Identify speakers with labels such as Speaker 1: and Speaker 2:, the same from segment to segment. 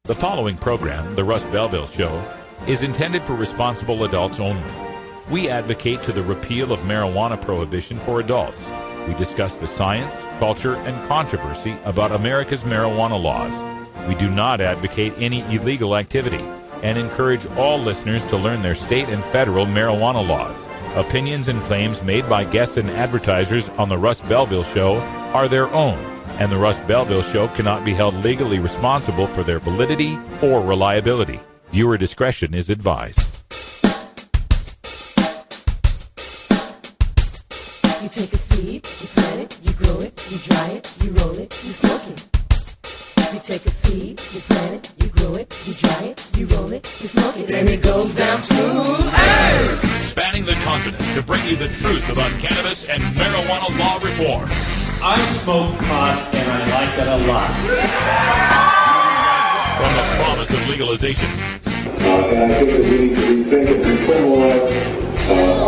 Speaker 1: The following program, The Russ Belville Show, is intended for responsible adults only. We advocate to the repeal of marijuana prohibition for adults. We discuss the science, culture, and controversy about America's marijuana laws. We do not advocate any illegal activity and encourage all listeners to learn their state and federal marijuana laws. Opinions and claims made by guests and advertisers on The Russ Belville Show are their own, and The Russ Belville Show cannot be held legally responsible for their validity or reliability. Viewer discretion is advised.
Speaker 2: You take a seed, you plant it, you grow it, you dry it, you roll it, you smoke it. You take a seed, you plant it, you grow it, you dry it, you roll it, you smoke it, and it goes down smooth. Hey!
Speaker 1: Spanning the continent to bring you the truth about cannabis and marijuana law reform.
Speaker 3: I smoke pot and I like it a lot.
Speaker 1: From the promise of legalization.
Speaker 4: And I think that we need to rethink and decriminalize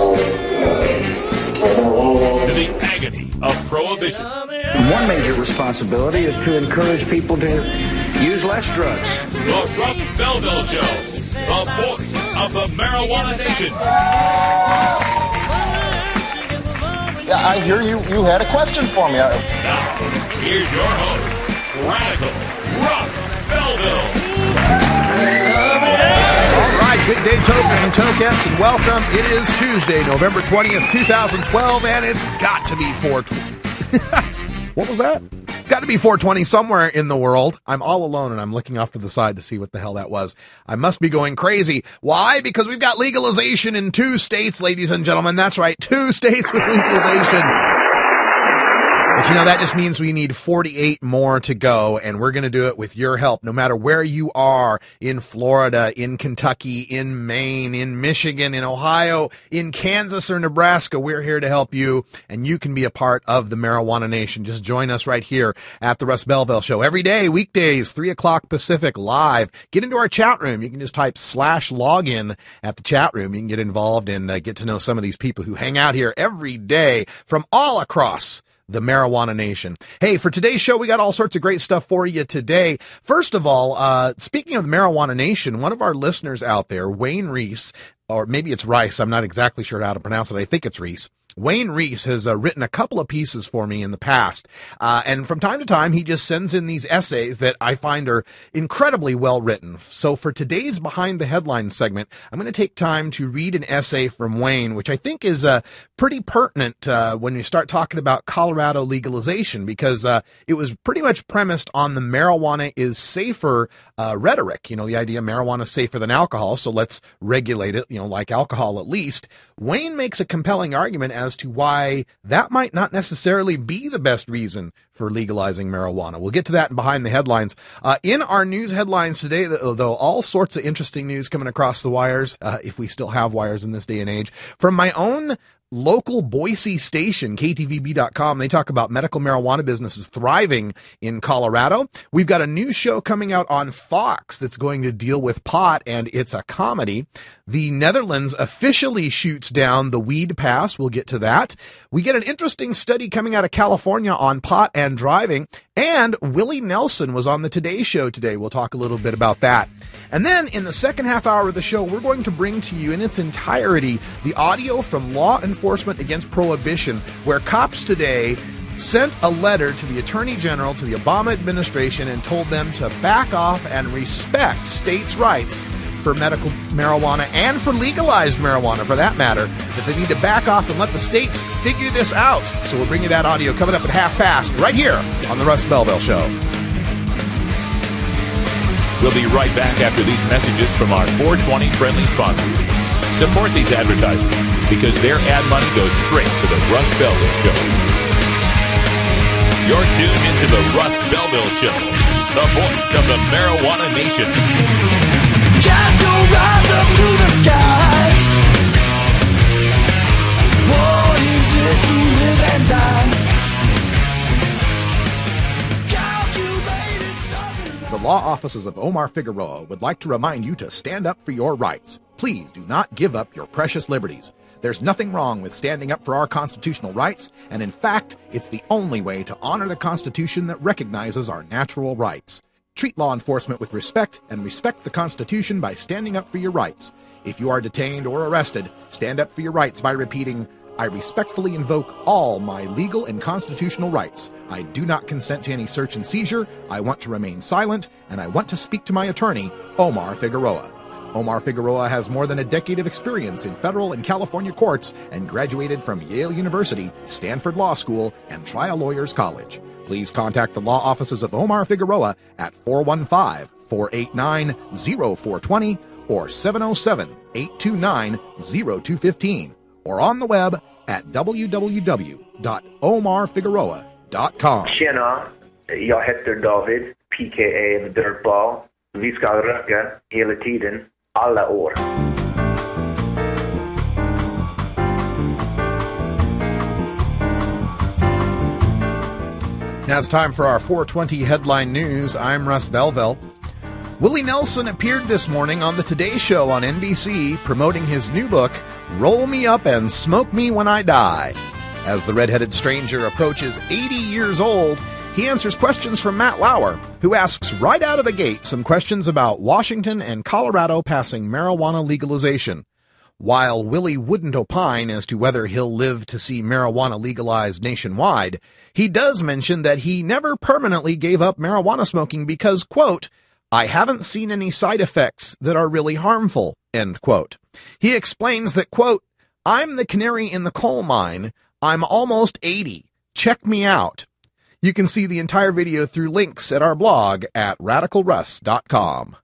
Speaker 4: our marijuana laws.
Speaker 1: To the agony of prohibition.
Speaker 5: One major responsibility is to encourage people to use less drugs.
Speaker 1: The Russ Belville Show, the voice of the marijuana nation.
Speaker 6: Yeah, I hear you had a question for me.
Speaker 1: Now, here's your host, Radical Russ Belville.
Speaker 7: All right, good day, tokers and tokettes, and welcome. It is Tuesday, November 20th, 2012, and it's got to be 420. What was that? It's got to be 420 somewhere in the world. I'm all alone, and I'm looking off to the side to see what the hell that was. I must be going crazy. Why? Because we've got legalization in 2 states, ladies and gentlemen. That's right, 2 states with legalization. But you know, that just means we need 48 more to go, and we're going to do it with your help, no matter where you are, in Florida, in Kentucky, in Maine, in Michigan, in Ohio, in Kansas or Nebraska. We're here to help you, and you can be a part of the Marijuana Nation. Just join us right here at the Russ Belville Show. Every day, weekdays, 3 o'clock Pacific, live. Get into our chat room. You can just type /login at the chat room. You can get involved and get to know some of these people who hang out here every day from all across the Marijuana Nation. Hey, for today's show, we got all sorts of great stuff for you today. First of all, speaking of the Marijuana Nation, one of our listeners out there, Wayne Reese, or maybe it's Rice, I'm not exactly sure how to pronounce it. I think it's Reese. Wayne Reese has written a couple of pieces for me in the past, and from time to time, he just sends in these essays that I find are incredibly well written. So for today's Behind the Headlines segment, I'm going to take time to read an essay from Wayne, which I think is pretty pertinent when you start talking about Colorado legalization, because it was pretty much premised on the marijuana is safer rhetoric. You know, the idea marijuana is safer than alcohol, so let's regulate it, you know, like alcohol at least. Wayne makes a compelling argument as to why that might not necessarily be the best reason for legalizing marijuana. We'll get to that in Behind the Headlines. In our news headlines today, though, all sorts of interesting news coming across the wires, if we still have wires in this day and age. From my own local Boise station, KTVB.com, they talk about medical marijuana businesses thriving in Colorado. We've got a new show coming out on Fox that's going to deal with pot, and it's a comedy. The Netherlands officially shoots down the weed pass. We'll get to that. We get an interesting study coming out of California on pot and driving, and Willie Nelson was on the Today Show today. We'll talk a little bit about that. And then in the second half hour of the show, we're going to bring to you in its entirety the audio from Law Enforcement Against Prohibition, where cops today sent a letter to the Attorney General, to the Obama administration, and told them to back off and respect states' rights for medical marijuana and for legalized marijuana, for that matter, that they need to back off and let the states figure this out. So we'll bring you that audio coming up at 1:30 right here on the Russ Belville Show.
Speaker 1: We'll be right back after these messages from our 420 friendly sponsors. Support these advertisers because their ad money goes straight to the Russ Belville Show. You're tuned into the Russ Belville Show, the voice of the Marijuana Nation.
Speaker 2: Cast your eyes up to the skies. What is it to live and die? Calculated stars in
Speaker 7: The law offices of Omar Figueroa would like to remind you to stand up for your rights. Please do not give up your precious liberties. There's nothing wrong with standing up for our constitutional rights, and in fact, it's the only way to honor the Constitution that recognizes our natural rights. Treat law enforcement with respect and respect the Constitution by standing up for your rights. If you are detained or arrested, stand up for your rights by repeating, I respectfully invoke all my legal and constitutional rights. I do not consent to any search and seizure. I want to remain silent, and I want to speak to my attorney, Omar Figueroa. Omar Figueroa has more than a decade of experience in federal and California courts and graduated from Yale University, Stanford Law School, and Trial Lawyers College. Please contact the law offices of Omar Figueroa at 415-489-0420 or 707-829-0215 or on the web at www.omarfigueroa.com.
Speaker 8: Tjena, jag heter David, PKA The Dirtball. Vi ska röka hela tiden, alla år.
Speaker 7: Now it's time for our 420 headline news. I'm Russ Belville. Willie Nelson appeared this morning on the Today Show on NBC promoting his new book, Roll Me Up and Smoke Me When I Die. As the redheaded stranger approaches 80 years old, he answers questions from Matt Lauer, who asks right out of the gate some questions about Washington and Colorado passing marijuana legalization. While Willie wouldn't opine as to whether he'll live to see marijuana legalized nationwide, he does mention that he never permanently gave up marijuana smoking because, quote, I haven't seen any side effects that are really harmful, end quote. He explains that, quote, I'm the canary in the coal mine. I'm almost 80. Check me out. You can see the entire video through links at our blog at radicalruss.com.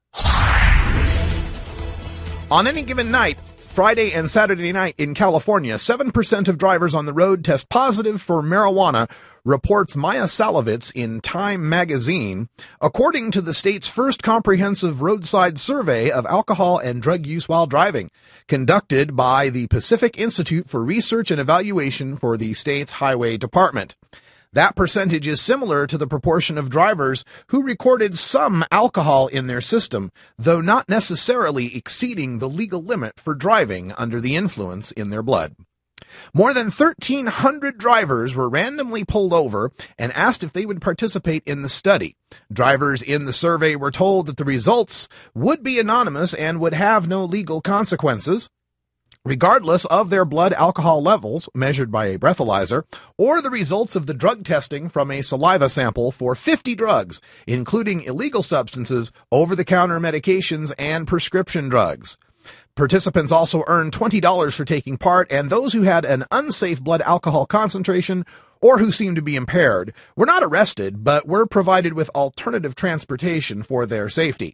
Speaker 7: On any given night, Friday and Saturday night in California, 7% of drivers on the road test positive for marijuana, reports Maya Salovitz in Time magazine, according to the state's first comprehensive roadside survey of alcohol and drug use while driving, conducted by the Pacific Institute for Research and Evaluation for the state's Highway Department. That percentage is similar to the proportion of drivers who recorded some alcohol in their system, though not necessarily exceeding the legal limit for driving under the influence in their blood. More than 1,300 drivers were randomly pulled over and asked if they would participate in the study. Drivers in the survey were told that the results would be anonymous and would have no legal consequences, regardless of their blood alcohol levels measured by a breathalyzer or the results of the drug testing from a saliva sample for 50 drugs, including illegal substances, over-the-counter medications, and prescription drugs. Participants also earned $20 for taking part, and those who had an unsafe blood alcohol concentration or who seemed to be impaired were not arrested, but were provided with alternative transportation for their safety.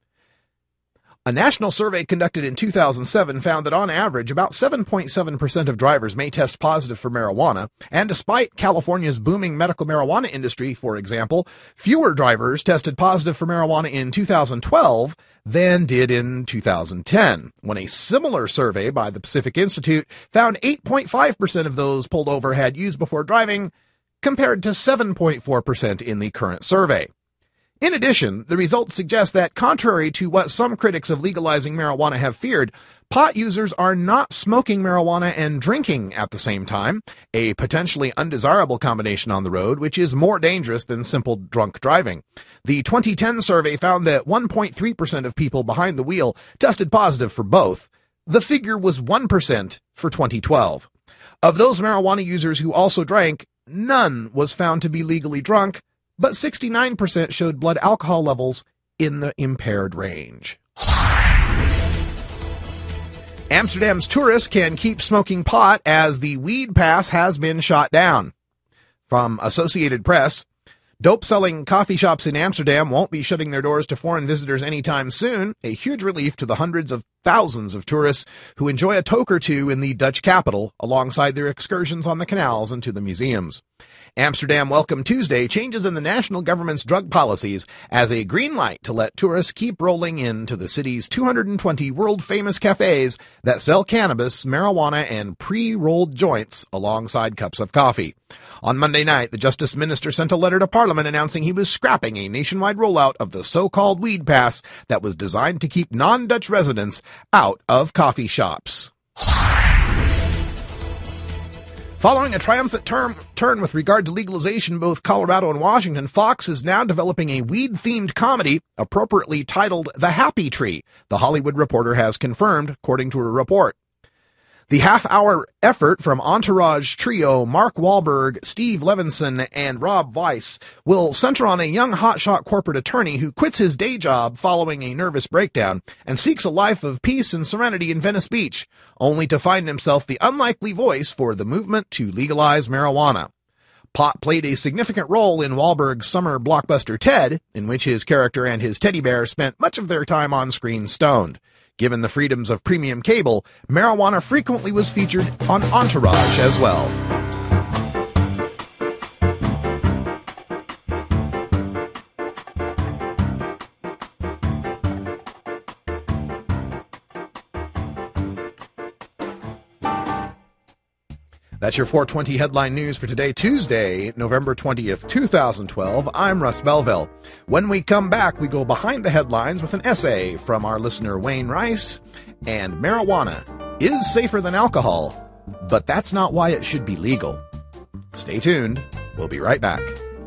Speaker 7: A national survey conducted in 2007 found that on average, about 7.7% of drivers may test positive for marijuana, and despite California's booming medical marijuana industry, for example, fewer drivers tested positive for marijuana in 2012 than did in 2010, when a similar survey by the Pacific Institute found 8.5% of those pulled over had used before driving, compared to 7.4% in the current survey. In addition, the results suggest that, contrary to what some critics of legalizing marijuana have feared, pot users are not smoking marijuana and drinking at the same time, a potentially undesirable combination on the road, which is more dangerous than simple drunk driving. The 2010 survey found that 1.3% of people behind the wheel tested positive for both. The figure was 1% for 2012. Of those marijuana users who also drank, none was found to be legally drunk, but 69% showed blood alcohol levels in the impaired range. Amsterdam's tourists can keep smoking pot as the weed pass has been shot down. From Associated Press, dope-selling coffee shops in Amsterdam won't be shutting their doors to foreign visitors anytime soon, a huge relief to the hundreds of thousands of tourists who enjoy a toke or two in the Dutch capital alongside their excursions on the canals and to the museums. Amsterdam welcomed Tuesday changes in the national government's drug policies as a green light to let tourists keep rolling into the city's 220 world-famous cafes that sell cannabis, marijuana, and pre-rolled joints alongside cups of coffee. On Monday night, the Justice Minister sent a letter to Parliament announcing he was scrapping a nationwide rollout of the so-called weed pass that was designed to keep non-Dutch residents out of coffee shops. Following a triumphant turn with regard to legalization, both Colorado and Washington, Fox is now developing a weed-themed comedy appropriately titled The Happy Tree, The Hollywood Reporter has confirmed, according to a report. The half-hour effort from Entourage trio Mark Wahlberg, Steve Levinson, and Rob Weiss will center on a young hotshot corporate attorney who quits his day job following a nervous breakdown and seeks a life of peace and serenity in Venice Beach, only to find himself the unlikely voice for the movement to legalize marijuana. Pot played a significant role in Wahlberg's summer blockbuster Ted, in which his character and his teddy bear spent much of their time on screen stoned. Given the freedoms of premium cable, marijuana frequently was featured on Entourage as well. That's your 420 headline news for today, Tuesday, November 20th, 2012. I'm Russ Belville. When we come back, we go behind the headlines with an essay from our listener Wayne Rice. And marijuana is safer than alcohol, but that's not why it should be legal. Stay tuned. We'll be right back.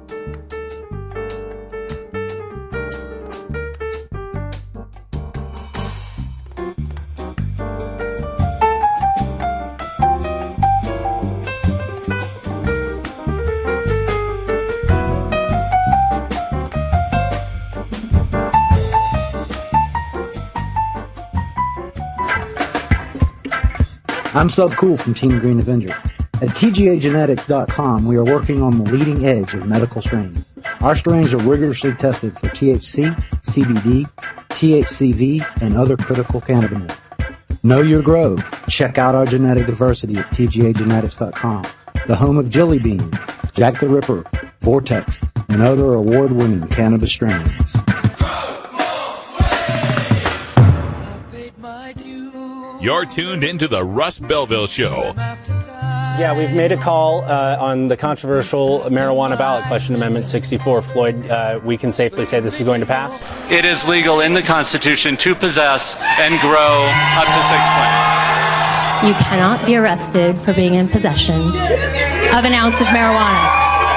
Speaker 9: I'm Sub Cool from Team Green Avenger. At TGAgenetics.com, we are working on the leading edge of medical strains. Our strains are rigorously tested for THC, CBD, THCV, and other critical cannabinoids. Know your grow. Check out our genetic diversity at TGAgenetics.com, the home of Jelly Bean, Jack the Ripper, Vortex, and other award-winning cannabis strains.
Speaker 1: You're tuned into the Russ Belville Show.
Speaker 10: Yeah, we've made a call on the controversial marijuana ballot question, Amendment 64. Floyd, we can safely say this is going to pass?
Speaker 11: It is legal in the Constitution to possess and grow up to 6 plants.
Speaker 12: You cannot be arrested for being in possession of an ounce of marijuana.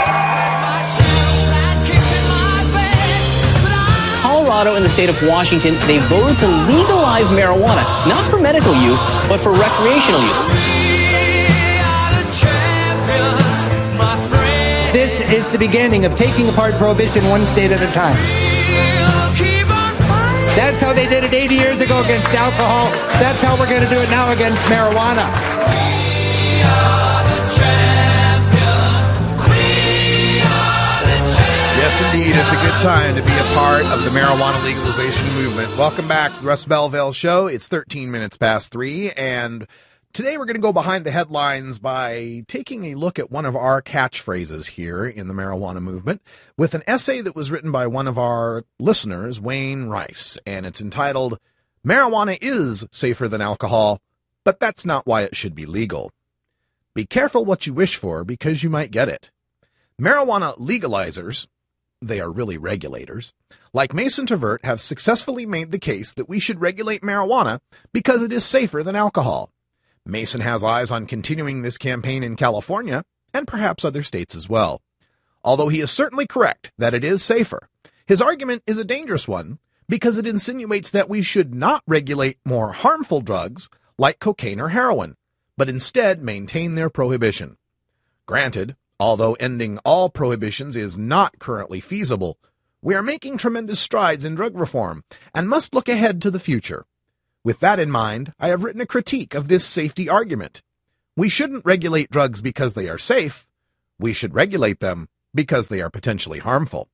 Speaker 13: Colorado and the state of Washington, they voted to legalize marijuana, not for medical use, but for recreational use.
Speaker 14: This is the beginning of taking apart prohibition one state at a time. That's how they did it 80 years ago against alcohol. That's how we're going to do it now against marijuana.
Speaker 7: Yes, indeed. It's a good time to be a part of the marijuana legalization movement. Welcome back to the Russ Belville Show. It's 13 minutes past 3, and today we're going to go behind the headlines by taking a look at one of our catchphrases here in the marijuana movement with an essay that was written by one of our listeners, Wayne Rice, and it's entitled, Marijuana is safer than alcohol, but that's not why it should be legal. Be careful what you wish for because you might get it. Marijuana legalizers, they are really regulators, like Mason Tvert, have successfully made the case that we should regulate marijuana because it is safer than alcohol. Mason has eyes on continuing this campaign in California and perhaps other states as well. Although he is certainly correct that it is safer, his argument is a dangerous one because it insinuates that we should not regulate more harmful drugs like cocaine or heroin, but instead maintain their prohibition. Granted, although ending all prohibitions is not currently feasible, we are making tremendous strides in drug reform and must look ahead to the future. With that in mind, I have written a critique of this safety argument. We shouldn't regulate drugs because they are safe. We should regulate them because they are potentially harmful.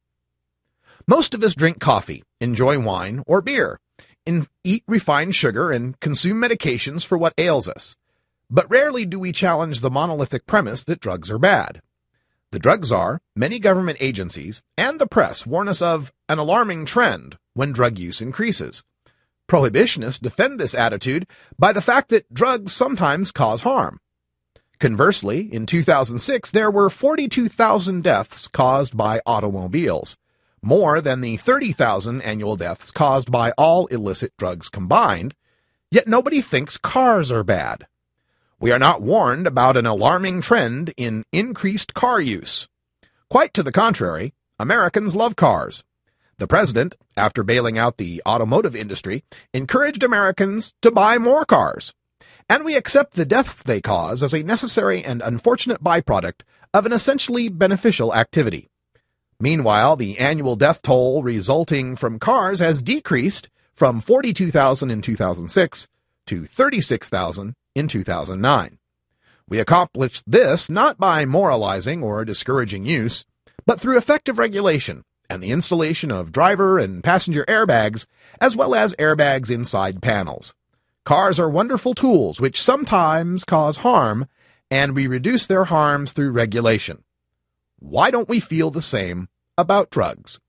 Speaker 7: Most of us drink coffee, enjoy wine or beer, eat refined sugar, and consume medications for what ails us. But rarely do we challenge the monolithic premise that drugs are bad. The drug czar, many government agencies, and the press warn us of an alarming trend when drug use increases. Prohibitionists defend this attitude by the fact that drugs sometimes cause harm. Conversely, in 2006, there were 42,000 deaths caused by automobiles, more than the 30,000 annual deaths caused by all illicit drugs combined, yet nobody thinks cars are bad. We are not warned about an alarming trend in increased car use. Quite to the contrary, Americans love cars. The president, after bailing out the automotive industry, encouraged Americans to buy more cars. And we accept the deaths they cause as a necessary and unfortunate byproduct of an essentially beneficial activity. Meanwhile, the annual death toll resulting from cars has decreased from 42,000 in 2006 to 36,000 in 2009. We accomplished this not by moralizing or discouraging use, but through effective regulation and the installation of driver and passenger airbags, as well as airbags inside panels. Cars are wonderful tools which sometimes cause harm, and we reduce their harms through regulation. Why don't we feel the same about drugs?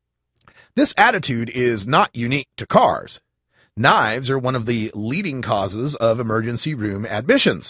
Speaker 7: This attitude is not unique to cars. Knives are one of the leading causes of emergency room admissions.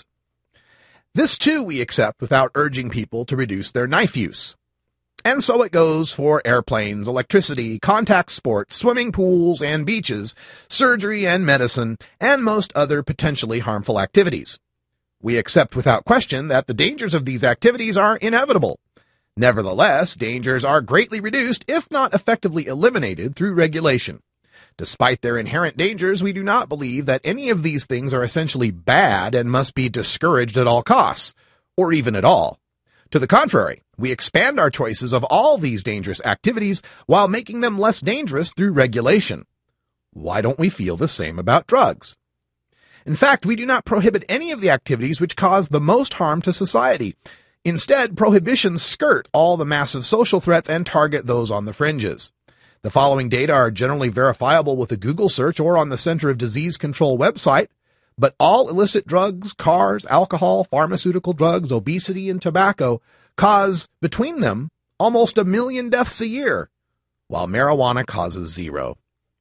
Speaker 7: This too we accept without urging people to reduce their knife use. And so it goes for airplanes, electricity, contact sports, swimming pools and beaches, surgery and medicine, and most other potentially harmful activities. We accept without question that the dangers of these activities are inevitable. Nevertheless, dangers are greatly reduced, if not effectively eliminated, through regulation. Despite their inherent dangers, we do not believe that any of these things are essentially bad and must be discouraged at all costs, or even at all. To the contrary, we expand our choices of all these dangerous activities while making them less dangerous through regulation. Why don't we feel the same about drugs? In fact, we do not prohibit any of the activities which cause the most harm to society. Instead, prohibitions skirt all the massive social threats and target those on the fringes. The following data are generally verifiable with a Google search or on the Center of Disease Control website, but all illicit drugs, cars, alcohol, pharmaceutical drugs, obesity, and tobacco cause, between them, almost 1 million deaths a year, while marijuana causes 0.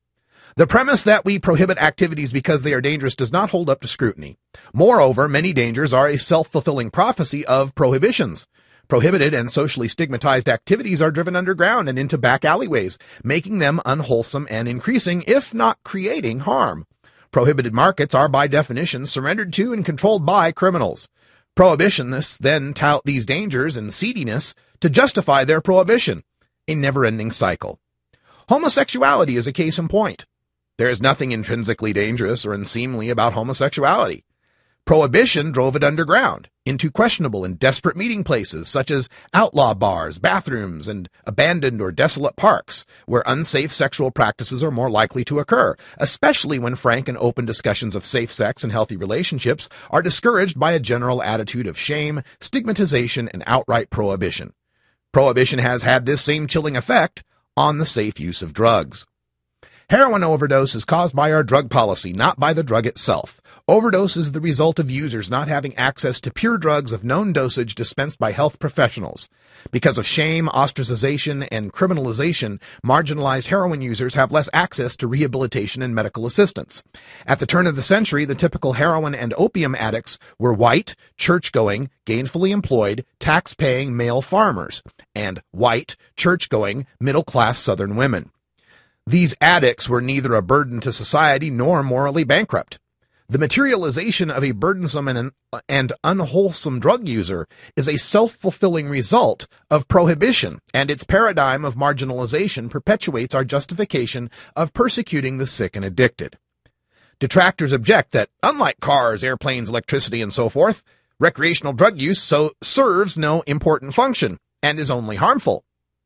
Speaker 7: The premise that we prohibit activities because they are dangerous does not hold up to scrutiny. Moreover, many dangers are a self-fulfilling prophecy of prohibitions. Prohibited and socially stigmatized activities are driven underground and into back alleyways, making them unwholesome and increasing, if not creating, harm. Prohibited markets are by definition surrendered to and controlled by criminals. Prohibitionists then tout these dangers and seediness to justify their prohibition, a never-ending cycle. Homosexuality is a case in point. There is nothing intrinsically dangerous or unseemly about homosexuality. Prohibition drove it underground, into questionable and desperate meeting places such as outlaw bars, bathrooms, and abandoned or desolate parks, where unsafe sexual practices are more likely to occur, especially when frank and open discussions of safe sex and healthy relationships are discouraged by a general attitude of shame, stigmatization, and outright prohibition. Prohibition has had this same chilling effect on the safe use of drugs. Heroin overdose is caused by our drug policy, not by the drug itself. Overdose is the result of users not having access to pure drugs of known dosage dispensed by health professionals. Because of shame, ostracization, and criminalization, marginalized heroin users have less access to rehabilitation and medical assistance. At the turn of the century, the typical heroin and opium addicts were white, church-going, gainfully employed, tax-paying male farmers, and white, church-going, middle-class Southern women. These addicts were neither a burden to society nor morally bankrupt. The materialization of a burdensome and unwholesome drug user is a self-fulfilling result of prohibition, and its paradigm of marginalization perpetuates our justification of persecuting the sick and addicted. Detractors object that, unlike cars, airplanes, electricity, and so forth, recreational drug use serves no important function and is only harmful.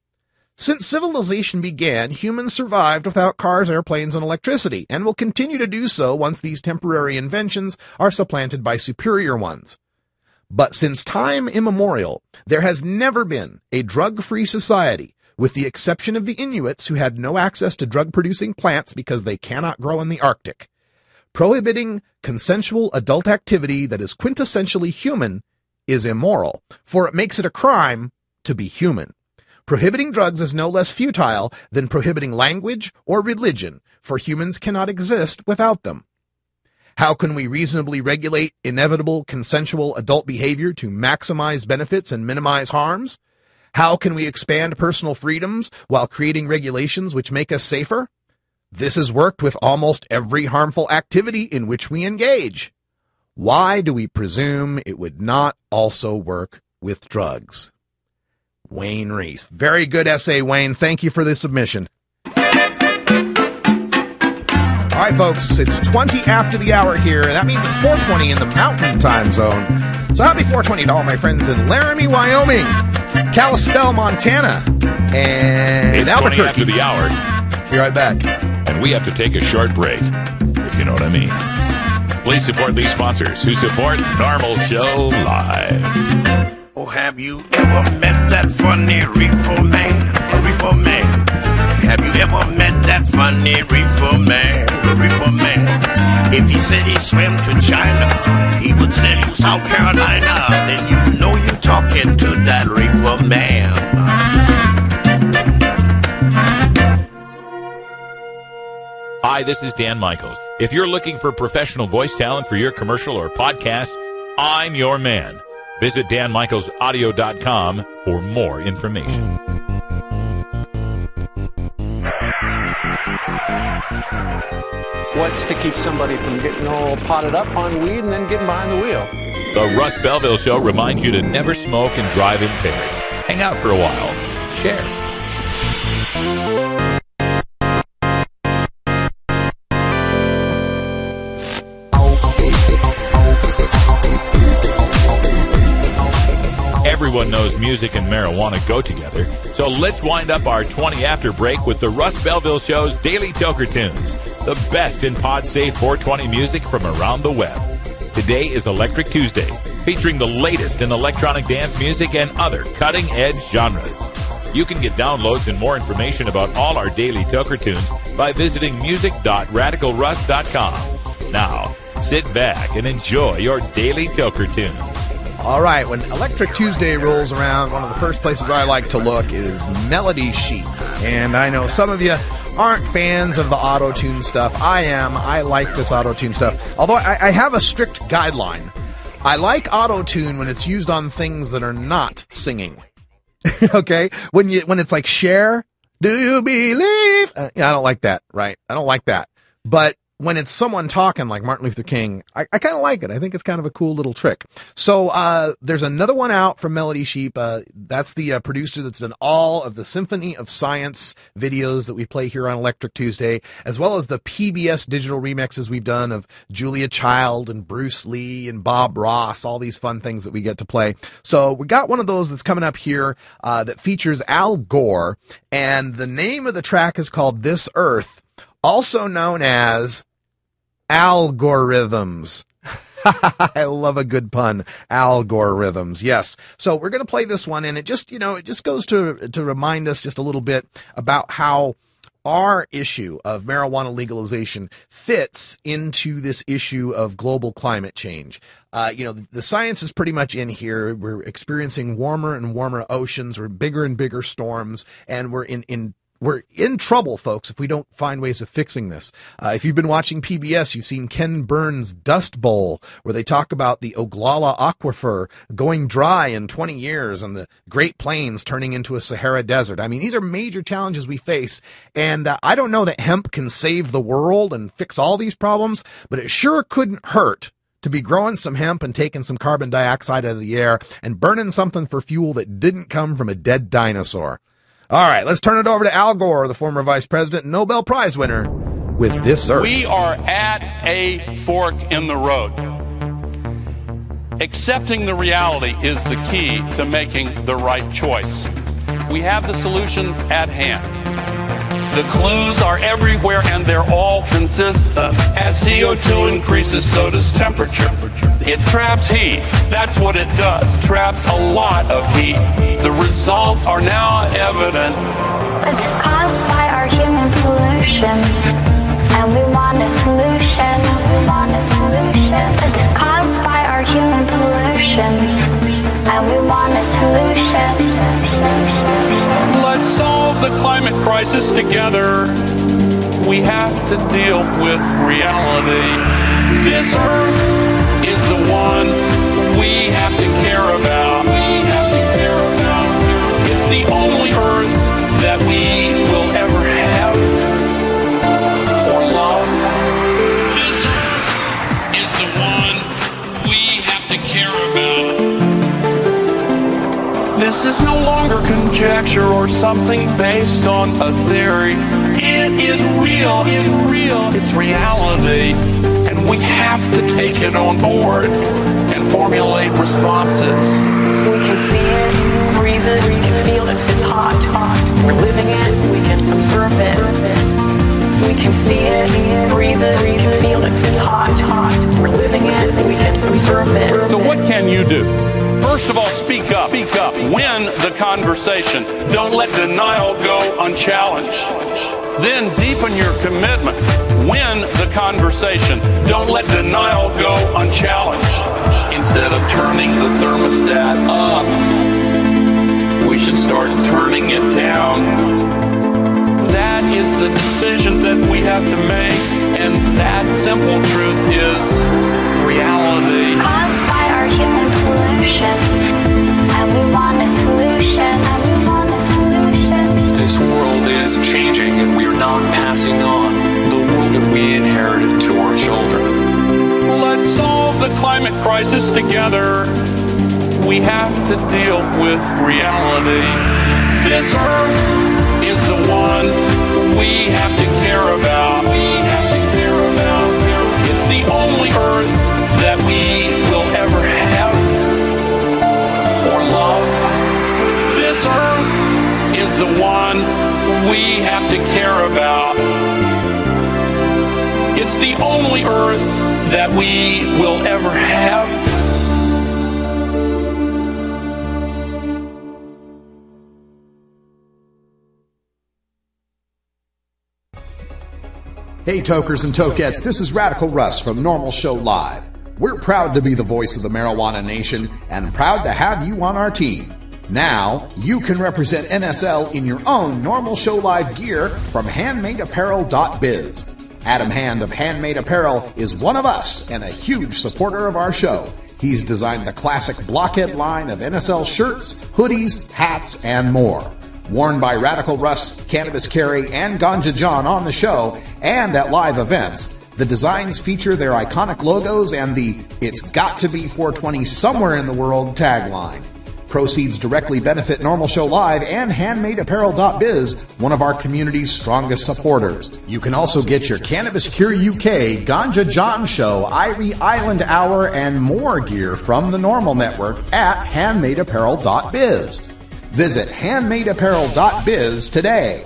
Speaker 7: Since civilization began, humans survived without cars, airplanes, and electricity, and will continue to do so once these temporary inventions are supplanted by superior ones. But since time immemorial, there has never been a drug-free society, with the exception of the Inuits who had no access to drug-producing plants because they cannot grow in the Arctic. Prohibiting consensual adult activity that is quintessentially human is immoral, for it makes it a crime to be human. Prohibiting drugs is no less futile than prohibiting language or religion, for humans cannot exist without them. How can we reasonably regulate inevitable consensual adult behavior to maximize benefits and minimize harms? How can we expand personal freedoms while creating regulations which make us safer? This has worked with almost every harmful activity in which we engage. Why do we presume it would not also work with drugs? Wayne Reese. Very good essay, Wayne. Thank you for this submission. All right, folks, it's 20 after the hour here, and that means it's 4:20 in the Mountain Time Zone. So happy 4:20 to all my friends in Laramie, Wyoming, Kalispell, Montana, and
Speaker 1: it's
Speaker 7: Albuquerque.
Speaker 1: 20 after the hour.
Speaker 7: Be right back.
Speaker 1: And we have to take a short break, if you know what I mean. Please support these sponsors who support Normal Show Live.
Speaker 15: Oh, have you ever met that funny reefer man? A reefer man. Have you ever met that funny reefer man? A reefer man. If he said he swam to China, he would sell you South Carolina. Then you know you're talking to that reefer man.
Speaker 1: Hi, this is Dan Michaels. If you're looking for professional voice talent for your commercial or podcast, I'm your man. Visit danmichaelsaudio.com for more information.
Speaker 16: What's to keep somebody from getting all potted up on weed and then getting behind the wheel?
Speaker 1: The Russ Belville Show reminds you to never smoke and drive impaired. Hang out for a while. Share. Everyone knows music and marijuana go together, so let's wind up our 20 after break with the Russ Belville Show's Daily Toker Tunes, the best in pod-safe 420 music from around the web. Today is Electric Tuesday, featuring the latest in electronic dance music and other cutting-edge genres. You can get downloads and more information about all our Daily Toker Tunes by visiting music.radicalruss.com. Now, sit back and enjoy your Daily Toker Tune.
Speaker 7: All right, when Electric Tuesday rolls around, one of the first places I like to look is Melody Sheet. And I know some of you aren't fans of the auto-tune stuff. I am. I like this auto-tune stuff. Although I have a strict guideline. I like auto-tune when it's used on things that are not singing. Okay? When it's like Cher, do you believe? I don't like that, right? I don't like that. But when it's someone talking like Martin Luther King, I kind of like it. I think it's kind of a cool little trick. So there's another one out from Melody Sheep. That's the producer that's done all of the Symphony of Science videos that we play here on Electric Tuesday, as well as the PBS digital remixes we've done of Julia Child and Bruce Lee and Bob Ross, all these fun things that we get to play. So we got one of those that's coming up here that features Al Gore, and the name of the track is called This Earth, also known as Algorithms. I love a good pun. Algorithms. Yes. So we're going to play this one, and it just goes to remind us just a little bit about how our issue of marijuana legalization fits into this issue of global climate change. The science is pretty much in here. We're experiencing warmer and warmer oceans. We're bigger and bigger storms, and we're in trouble, folks, if we don't find ways of fixing this. If you've been watching PBS, you've seen Ken Burns' Dust Bowl, where they talk about the Oglala Aquifer going dry in 20 years and the Great Plains turning into a Sahara Desert. I mean, these are major challenges we face, and I don't know that hemp can save the world and fix all these problems, but it sure couldn't hurt to be growing some hemp and taking some carbon dioxide out of the air and burning something for fuel that didn't come from a dead dinosaur. All right, let's turn it over to Al Gore, the former vice president and Nobel Prize winner, with This Earth.
Speaker 17: We are at a fork in the road. Accepting the reality is the key to making the right choice. We have the solutions at hand. The clues are everywhere, and they're all consistent. As CO2 increases, so does temperature. It traps heat. That's what it does. Traps a lot of heat. The results are now evident.
Speaker 18: It's caused by our human pollution, and we want a solution. We want a solution. It's caused by our human pollution, and we want a solution.
Speaker 17: Let's solve the climate crisis together. We have to deal with reality. This Earth is the one we have to care about. We have to care about. It's the only Earth that we will ever have or love. This Earth is the one This is no longer conjecture or something based on a theory. It is real. It's reality. And we have to take it on board and formulate responses.
Speaker 19: We can see it, breathe it, we can feel it. It's hot. We're living it, we can observe it. We can see it, breathe it, we can feel it. It's hot. We're living it, we can observe it.
Speaker 17: So what can you do? First of all, speak up. Win the conversation. Don't let denial go unchallenged. Then deepen your commitment. Win the conversation. Don't let denial go unchallenged. Instead of turning the thermostat up, we should start turning it down. That is the decision that we have to make, and that simple truth is reality.
Speaker 18: Caused by our human pollution, and we want a solution.
Speaker 20: This world is changing, and we are not passing on the world that we inherited to our children.
Speaker 17: Let's solve the climate crisis together. We have to deal with reality. This earth is the one we have to care about. It's the only earth that we will ever have or love. This earth is the one we have to care about. It's the only earth that we will ever have.
Speaker 7: Hey, tokers and tokettes, this is Radical Russ from Normal Show Live. We're proud to be the voice of the marijuana nation and proud to have you on our team. Now, you can represent NSL in your own Normal Show Live gear from handmadeapparel.biz. Adam Hand of Handmade Apparel is one of us and a huge supporter of our show. He's designed the classic Blockhead line of NSL shirts, hoodies, hats, and more. Worn by Radical Russ, Cannabis Carry, and Ganja John on the show and at live events, the designs feature their iconic logos and the "It's got to be 420 somewhere in the world" tagline. Proceeds directly benefit Normal Show Live and HandmadeApparel.biz, one of our community's strongest supporters. You can also get your Cannabis Cure UK, Ganja John Show, Irie Island Hour, and more gear from the Normal Network at HandmadeApparel.biz. Visit HandmadeApparel.biz today.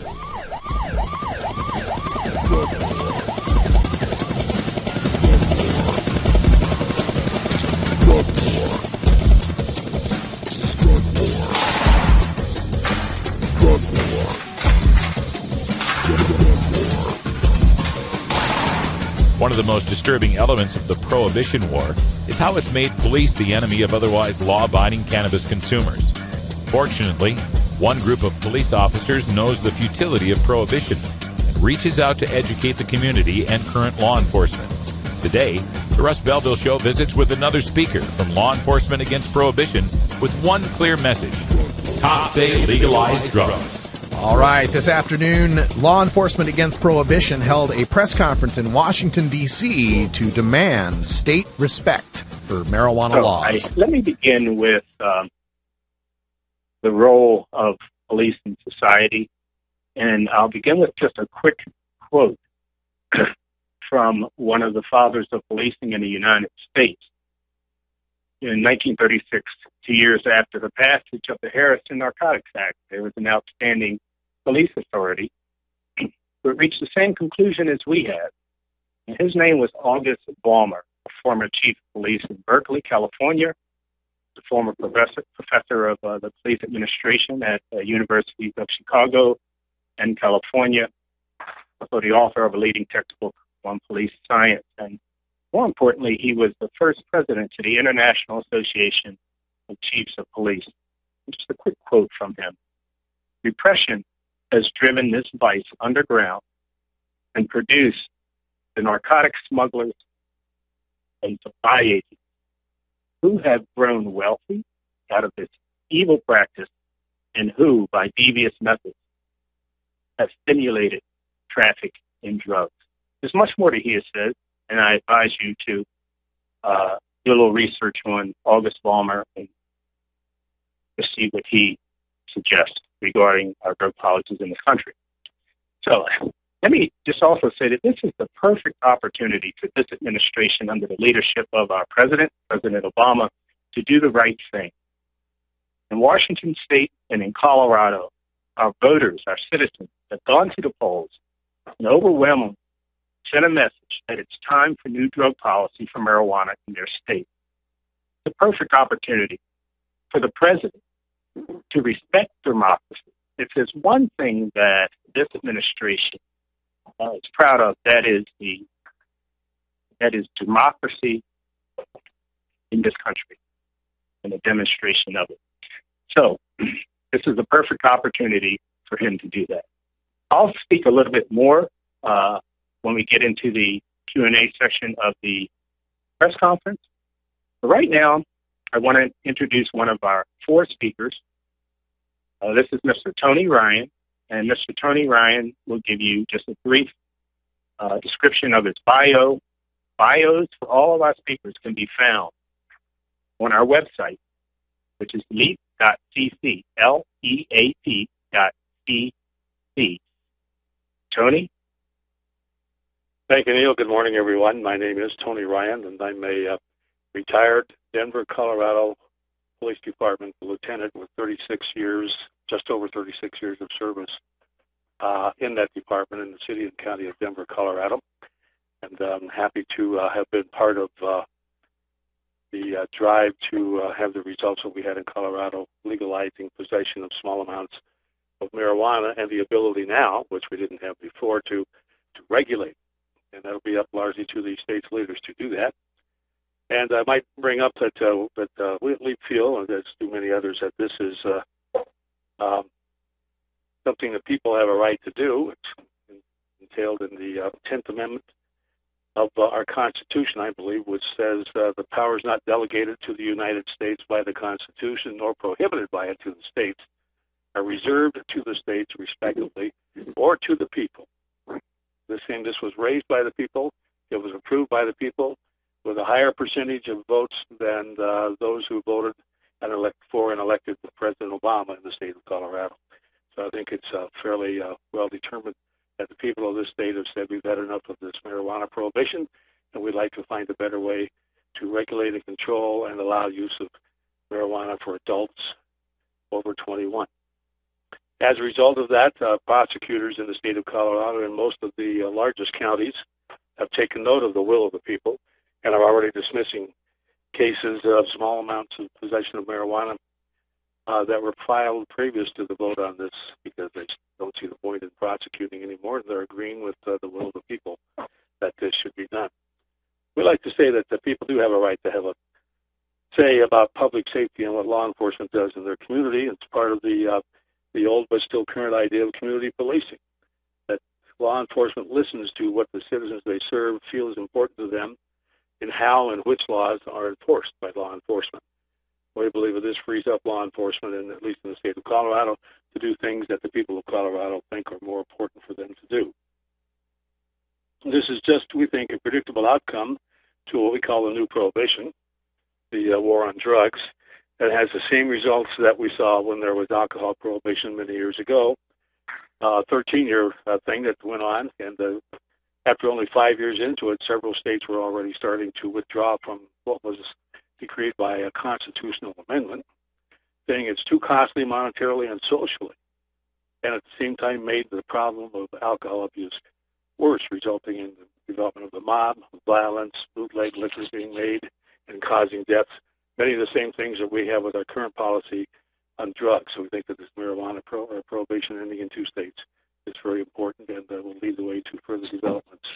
Speaker 1: One of the most disturbing elements of the Prohibition War is how it's made police the enemy of otherwise law-abiding cannabis consumers. Fortunately, one group of police officers knows the futility of prohibition and reaches out to educate the community and current law enforcement. Today, the Russ Belville Show visits with another speaker from Law Enforcement Against Prohibition with one clear message: cops say legalize drugs.
Speaker 7: All right, this afternoon, Law Enforcement Against Prohibition held a press conference in Washington, D.C. to demand state respect for marijuana laws.
Speaker 21: Let me begin with the role of police in society, and I'll begin with just a quick quote from one of the fathers of policing in the United States. In 1936, 2 years after the passage of the Harrison Narcotics Act, there was an outstanding police authority who reached the same conclusion as we had. And his name was August Balmer, a former chief of police in Berkeley, California, the former professor of the police administration at universities of Chicago and California, also the author of a leading textbook on police science. And more importantly, he was the first president to the International Association of Chiefs of Police. Just a quick quote from him. Repression has driven this vice underground and produced the narcotic smugglers and supply agents who have grown wealthy out of this evil practice and who, by devious methods, have stimulated traffic in drugs. There's much more to he says, and I advise you to do a little research on August Balmer and to see what he suggests regarding our drug policies in the country. So let me just also say that this is the perfect opportunity for this administration under the leadership of our President Obama, to do the right thing. In Washington State and in Colorado, our voters, our citizens, have gone to the polls and overwhelmingly sent a message that it's time for new drug policy for marijuana in their state. It's a perfect opportunity for the president to respect democracy. If there's one thing that this administration is proud of, that is democracy in this country and a demonstration of it. So this is a perfect opportunity for him to do that. I'll speak a little bit more when we get into the Q&A section of the press conference. But right now, I want to introduce one of our 4 speakers. This is Mr. Tony Ryan, and Mr. Tony Ryan will give you just a brief description of his bio. Bios for all of our speakers can be found on our website, which is leap.cc, leap.cc. Tony?
Speaker 3: Thank you, Neil. Good morning, everyone. My name is Tony Ryan, and I'm a retired Denver, Colorado Police Department lieutenant with 36 years, just over 36 years of service in that department in the city and county of Denver, Colorado. And I'm happy to have been part of the drive to have the results that we had in Colorado, legalizing possession of small amounts of marijuana, and the ability now, which we didn't have before, to regulate. And that'll be up largely to the state's leaders to do that. And I might bring up that we at Leap feel, and as do many others, that this is something that people have a right to do. It's entailed in the 10th Amendment of our Constitution, I believe, which says the power is not delegated to the United States by the Constitution, nor prohibited by it to the states, are reserved to the states, respectively, or to the people. This was raised by the people. It was approved by the people with a higher percentage of votes than those who voted and elected President Obama in the state of Colorado. So I think it's fairly well determined that the people of this state have said we've had enough of this marijuana prohibition, and we'd like to find a better way to regulate and control and allow use of marijuana for adults over 21. As a result of that, prosecutors in the state of Colorado and most of the largest counties have taken note of the will of the people and are already dismissing cases of small amounts of possession of marijuana that were filed previous to the vote on this, because they don't see the point in prosecuting anymore. They're agreeing with the will of the people that this should be done. We like to say that the people do have a right to have a say about public safety and what law enforcement does in their community. It's part of the old but still current idea of community policing, that law enforcement listens to what the citizens they serve feel is important to them and how and which laws are enforced by law enforcement. We believe that this frees up law enforcement, and at least in the state of Colorado, to do things that the people of Colorado think are more important for them to do. This is just, we think, a predictable outcome to what we call the new prohibition, the war on drugs. It has the same results that we saw when there was alcohol prohibition many years ago, 13-year thing that went on, and after only 5 years into it, several states were already starting to withdraw from what was decreed by a constitutional amendment, saying it's too costly monetarily and socially, and at the same time made the problem of alcohol abuse worse, resulting in the development of the mob, violence, bootleg liquors being made, and causing deaths. Many of the same things that we have with our current policy on drugs. So we think that this marijuana prohibition ending in 2 states is very important, and will lead the way to further developments.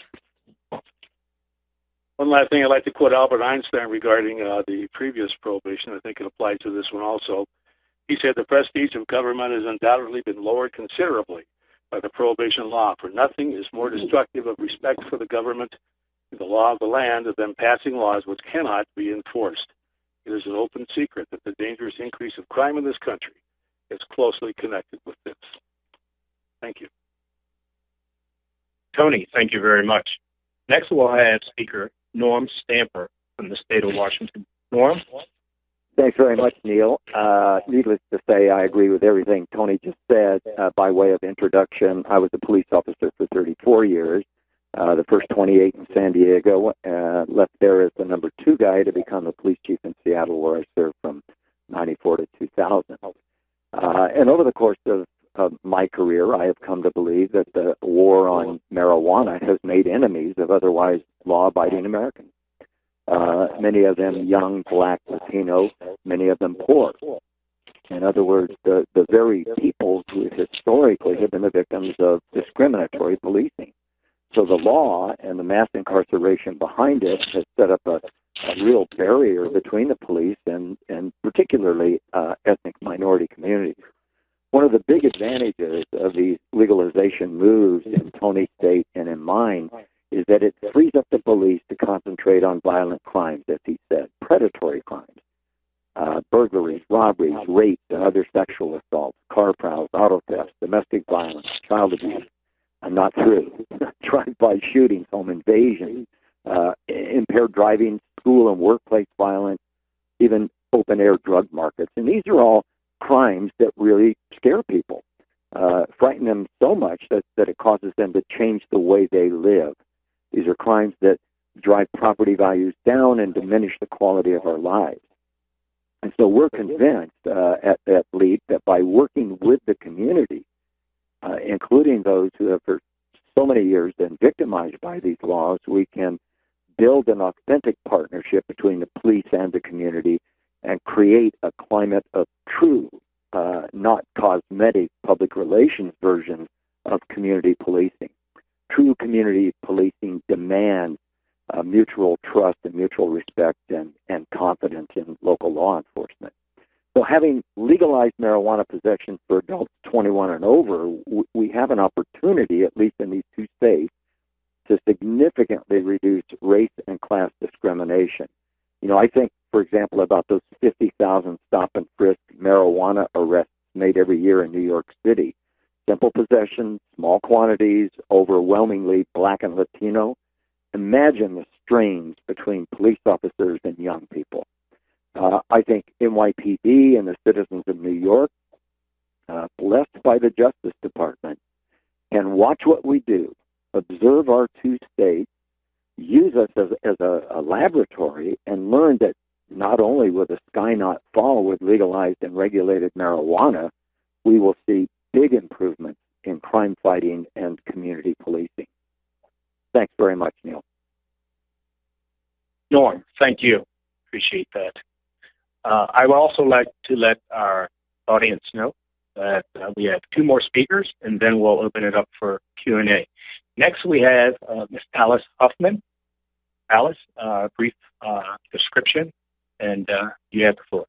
Speaker 3: One last thing, I'd like to quote Albert Einstein regarding the previous prohibition. I think it applies to this one also. He said, "The prestige of government has undoubtedly been lowered considerably by the prohibition law, for nothing is more destructive of respect for the government and the law of the land than passing laws which cannot be enforced. It is an open secret that the dangerous increase of crime in this country is closely connected with this." Thank you.
Speaker 21: Tony, thank you very much. Next, we'll have Speaker Norm Stamper from the state of Washington. Norm?
Speaker 4: Thanks very much, Neil. Needless to say, I agree with everything Tony just said. By way of introduction, I was a police officer for 34 years, the first 28 in San Diego, left there as the number 2 guy to become the police chief in Seattle, where I served from 94 to 2000. And over the course of my career, I have come to believe that the war on marijuana has made enemies of otherwise law-abiding Americans. Many of them young, black, Latino, many of them poor. In other words, the very people who historically have been the victims of discriminatory policing. So the law and the mass incarceration behind it has set up a real barrier between the police and particularly ethnic minority communities. One of the big advantages of these legalization moves in Tony's state and in mine is that it frees up the police to concentrate on violent crimes, as he said, predatory crimes, burglaries, robberies, rapes, and other sexual assaults, car prowls, auto thefts, domestic violence, child abuse. I'm not through. Drive-by shootings, home invasions, impaired driving, school and workplace violence, even open-air drug markets. And these are all crimes that really scare people, frighten them so much that it causes them to change the way they live. These are crimes that drive property values down and diminish the quality of our lives. And so we're convinced at LEAP that by working with the community, including those who have for so many years been victimized by these laws, we can build an authentic partnership between the police and the community and create a climate of true, not cosmetic public relations versions of community policing. True community policing demands mutual trust and mutual respect and confidence in local law enforcement. So having legalized marijuana possession for adults 21 and over, we have an opportunity, at least in these 2 states, to significantly reduce race and class discrimination. You know, I think, for example, about those 50,000 stop and frisk marijuana arrests made every year in New York City. Simple possession, small quantities, overwhelmingly black and Latino. Imagine the strains between police officers and young people. I think NYPD and the citizens of New York, blessed by the Justice Department, can watch what we do, observe our 2 states, use us as a laboratory, and learn that not only will the sky not fall with legalized and regulated marijuana, we will see big improvements in crime fighting and community policing. Thanks very much, Neil.
Speaker 21: Norm, thank you. Appreciate that. I would also like to let our audience know that we have 2 more speakers, and then we'll open it up for Q&A. Next, we have Ms. Alice Huffman. Alice, brief description, and you have the floor.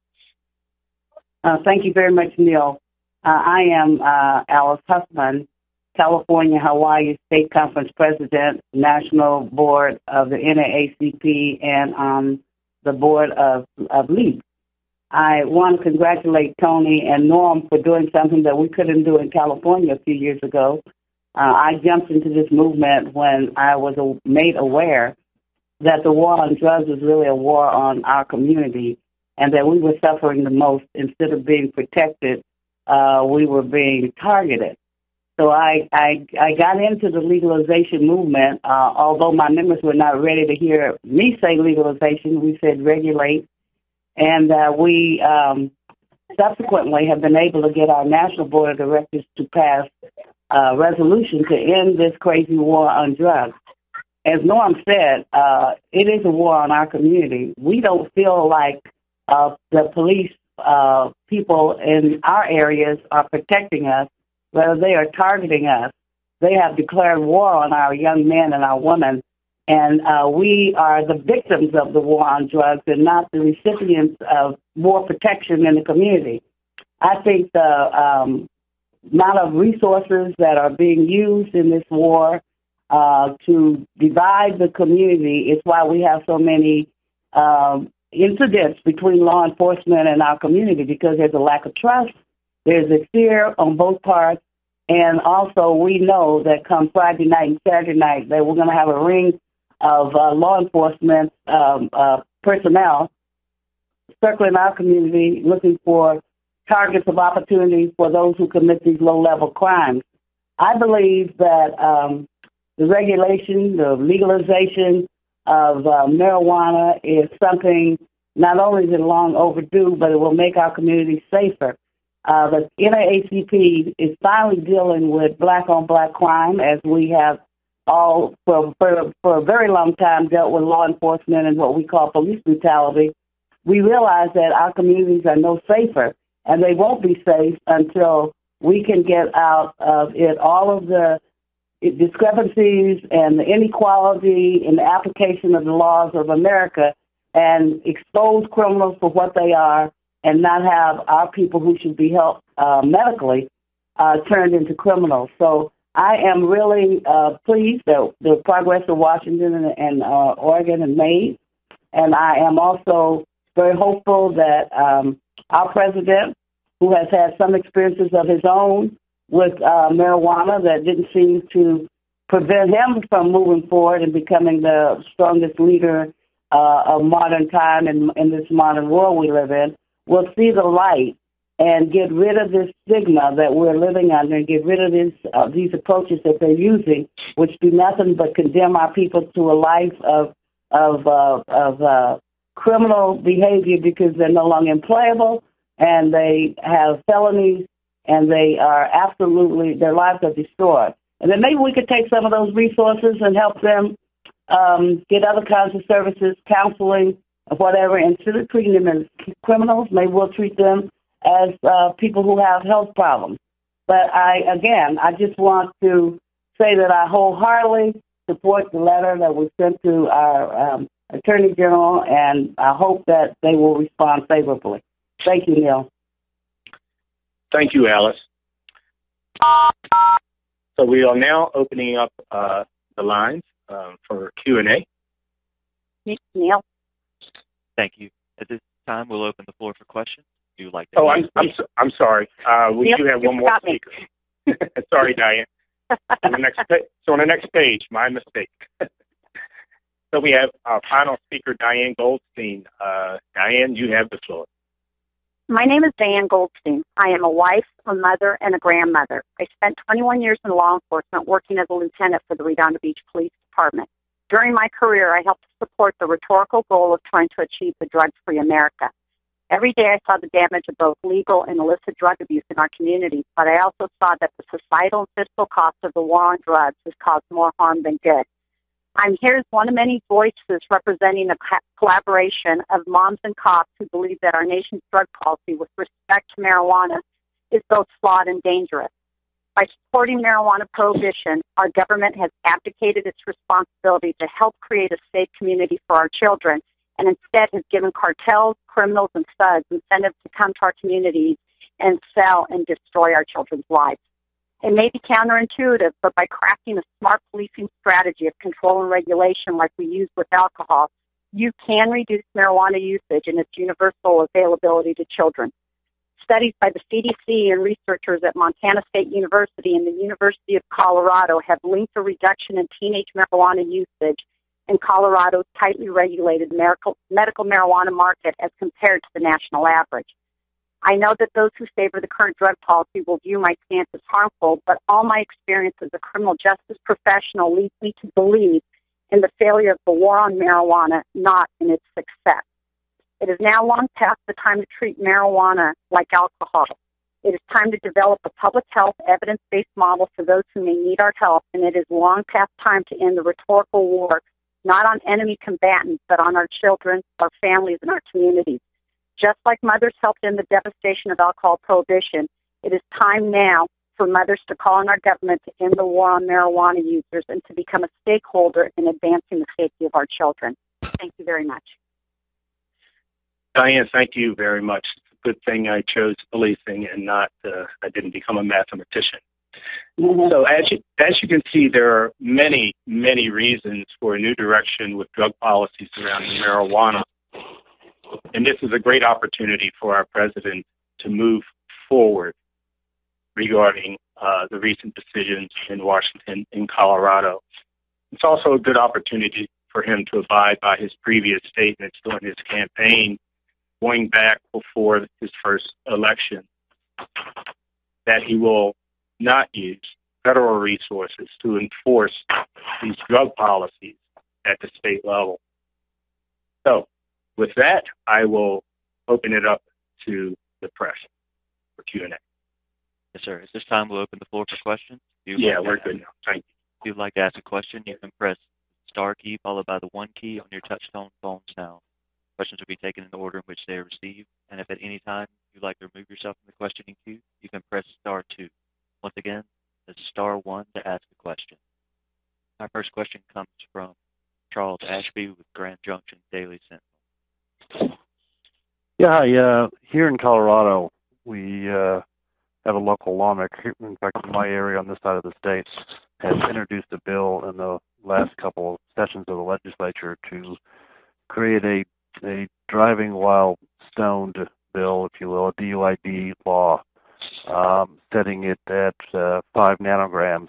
Speaker 22: Thank you very much, Neil. I am Alice Huffman, California Hawaii State Conference President, National Board of the NAACP, and on the board of LEAP. I want to congratulate Tony and Norm for doing something that we couldn't do in California a few years ago. I jumped into this movement when I was made aware that the war on drugs was really a war on our community and that we were suffering the most. Instead of being protected, we were being targeted. So I got into the legalization movement. Although my members were not ready to hear me say legalization, we said regulate. And we subsequently have been able to get our National Board of Directors to pass a resolution to end this crazy war on drugs. As Norm said, it is a war on our community. We don't feel like the police people in our areas are protecting us. Rather, they are targeting us. They have declared war on our young men and our women, and we are the victims of the war on drugs and not the recipients of more protection in the community. I think the amount of resources that are being used in this war to divide the community is why we have so many incidents between law enforcement and our community, because there's a lack of trust. There's a fear on both parts, and also we know that come Friday night and Saturday night that we're going to have a ring of law enforcement personnel circling our community looking for targets of opportunity for those who commit these low-level crimes. I believe that the regulation, the legalization of marijuana is something not only is it long overdue, but it will make our community safer. The NAACP is finally dealing with black-on-black crime, as we have all, for a very long time, dealt with law enforcement and what we call police brutality. We realize that our communities are no safer, and they won't be safe until we can get out of it all of the discrepancies and the inequality in the application of the laws of America and expose criminals for what they are and not have our people who should be helped medically turned into criminals. So I am really pleased that the progress of Washington and Oregon have made, and I am also very hopeful that our president, who has had some experiences of his own with marijuana that didn't seem to prevent him from moving forward and becoming the strongest leader of modern time in this modern world we live in, will see the light and get rid of this stigma that we're living under and get rid of these approaches that they're using, which do nothing but condemn our people to a life of criminal behavior because they're no longer employable and they have felonies and they are absolutely, their lives are destroyed. And then maybe we could take some of those resources and help them get other kinds of services, counseling, whatever. Instead of treating them as criminals, maybe we'll treat them as people who have health problems. But I just want to say that I wholeheartedly support the letter that was sent to our Attorney General, and I hope that they will respond favorably. Thank you, Neil.
Speaker 21: Thank you, Alice. So we are now opening up the lines for Q&A.
Speaker 22: Neil.
Speaker 5: Thank you. At this time, we'll open the floor for questions. Do you like to?
Speaker 21: Oh, I'm sorry. We do have one more speaker. Sorry, Diane. On the next page, my mistake. So we have our final speaker, Diane Goldstein. Diane, you have the floor.
Speaker 6: My name is Diane Goldstein. I am a wife, a mother, and a grandmother. I spent 21 years in law enforcement working as a lieutenant for the Redondo Beach Police Department. During my career, I helped to support the rhetorical goal of trying to achieve the drug-free America. Every day I saw the damage of both legal and illicit drug abuse in our community, but I also saw that the societal and fiscal cost of the war on drugs has caused more harm than good. I'm here as one of many voices representing a collaboration of moms and cops who believe that our nation's drug policy with respect to marijuana is both flawed and dangerous. By supporting marijuana prohibition, our government has abdicated its responsibility to help create a safe community for our children and instead has given cartels, criminals, and thugs incentives to come to our communities and sell and destroy our children's lives. It may be counterintuitive, but by crafting a smart policing strategy of control and regulation like we use with alcohol, you can reduce marijuana usage and its universal availability to children. Studies by the CDC and researchers at Montana State University and the University of Colorado have linked a reduction in teenage marijuana usage in Colorado's tightly regulated medical marijuana market as compared to the national average. I know that those who favor the current drug policy will view my stance as harmful, but all my experience as a criminal justice professional leads me to believe in the failure of the war on marijuana, not in its success. It is now long past the time to treat marijuana like alcohol. It is time to develop a public health evidence-based model for those who may need our help, and it is long past time to end the rhetorical war, not on enemy combatants, but on our children, our families, and our communities. Just like mothers helped in the devastation of alcohol prohibition, it is time now for mothers to call on our government to end the war on marijuana users and to become a stakeholder in advancing the safety of our children. Thank you very much.
Speaker 21: Diane, thank you very much. It's a good thing I chose policing and not, I didn't become a mathematician. Mm-hmm. So as you can see, there are many, many reasons for a new direction with drug policy surrounding marijuana. And this is a great opportunity for our president to move forward regarding the recent decisions in Washington and Colorado. It's also a good opportunity for him to abide by his previous statements during his campaign going back before his first election, that he will not use federal resources to enforce these drug policies at the state level. So, with that, I will open it up to the press for Q&A.
Speaker 5: Yes, sir. At this time, we'll open the floor for questions.
Speaker 21: We're good now. Thank you.
Speaker 5: If you'd like to ask a question, you can press star key followed by the 1 key on your touch-tone phones now. Questions will be taken in the order in which they are received, and if at any time you'd like to remove yourself from the questioning queue, you can press star 2. Once again, it's star 1 to ask a question. Our first question comes from Charles Ashby with Grand Junction Daily Sentinel.
Speaker 2: Yeah, hi. Here in Colorado, we have a local lawmaker, in fact, in my area on this side of the state, has introduced a bill in the last couple of sessions of the legislature to create a driving while stoned bill, if you will, a DUID law, setting it at 5 nanograms,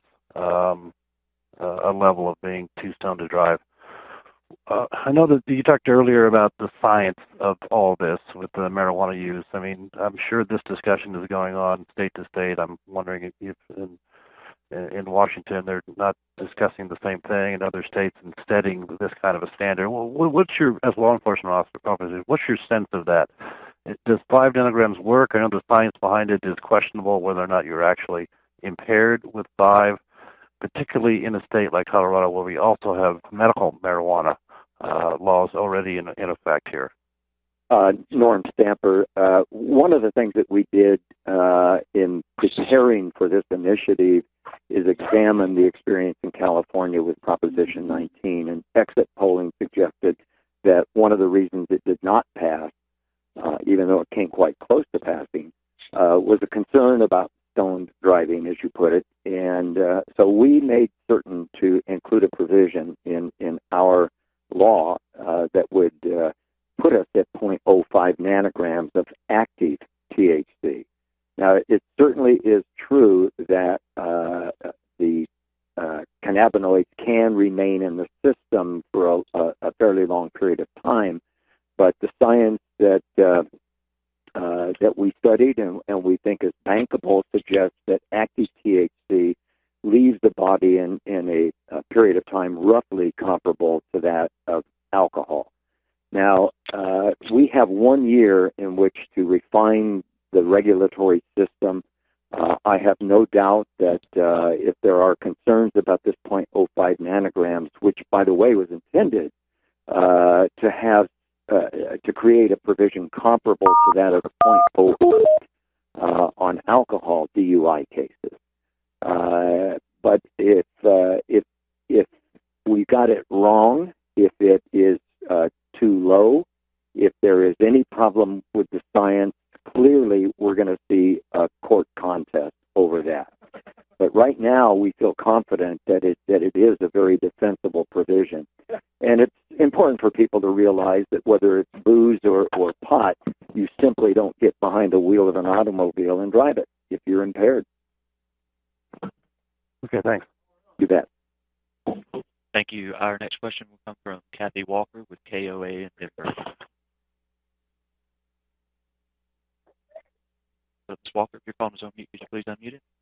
Speaker 2: a level of being too stoned to drive. I know that you talked earlier about the science of all this with the marijuana use. I mean, I'm sure this discussion is going on state to state. I'm wondering if in Washington they're not discussing the same thing in other states and setting this kind of a standard. What's your, as law enforcement officers, what's your sense of that? Does 5 nanograms work? I know the science behind it is questionable, whether or not you're actually impaired with 5, particularly in a state like Colorado where we also have medical marijuana laws already in effect here.
Speaker 4: Norm Stamper, one of the things that we did in preparing for this initiative is examine the experience in California with Proposition 19, and exit polling suggested that one of the reasons it did not pass, even though it came quite close to passing, was a concern about stoned driving, as you put it. And so we made certain to include a provision in our law that would put us at 0.05 nanograms of active THC. Now, it certainly is true that the cannabinoids can remain in the system for a fairly long period of time, but the science that we studied and we think is bankable suggests that active THC leaves the body in a period of time roughly comparable to that of alcohol. Now, we have 1 year in which to refine the regulatory system. I have no doubt that if there are concerns about this 0.05 nanograms, which, by the way, was intended to have to create a provision comparable to that of the 0.08 on alcohol DUI cases. But if we got it wrong, if it is too low, if there is any problem with the science, clearly we're going to see a court contest over that. But right now we feel confident that it is a very defensible provision. And it's important for people to realize that whether it's booze or pot, you simply don't get behind the wheel of an automobile and drive it if you're impaired.
Speaker 2: Okay, thanks.
Speaker 4: You bet.
Speaker 5: Thank you. Our next question will come from Kathy Walker with KOA in Denver. Ms. Walker, if your phone is on mute, could you please unmute it?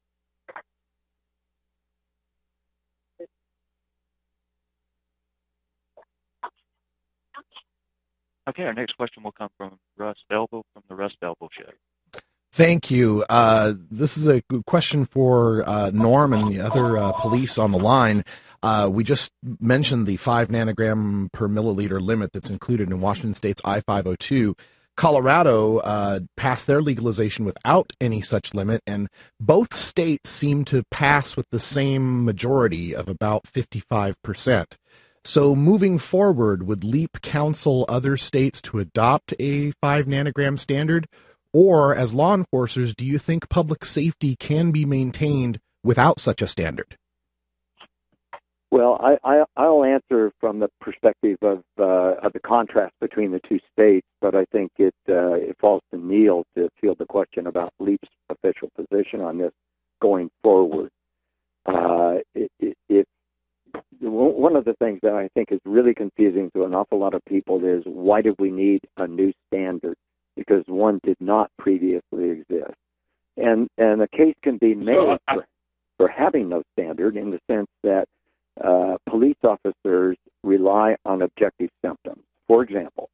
Speaker 5: Okay, our next question will come from Russ Belville from the Russ Belville Show.
Speaker 7: Thank you. This is a question for Norm and the other police on the line. We just mentioned the 5 nanogram per milliliter limit that's included in Washington State's I-502. Colorado passed their legalization without any such limit, and both states seem to pass with the same majority of about 55%. So moving forward, would LEAP counsel other states to adopt a 5 nanogram standard? Or, as law enforcers, do you think public safety can be maintained without such a standard?
Speaker 4: Well, I'll answer from the perspective of the contrast between the two states, but I think it falls to Neil to field the question about LEAP's official position on this going forward. one of the things that I think is really confusing to an awful lot of people is, why do we need a new standard? Because one did not previously exist. And a case can be made for having no standard, in the sense that police officers rely on objective symptoms. For example,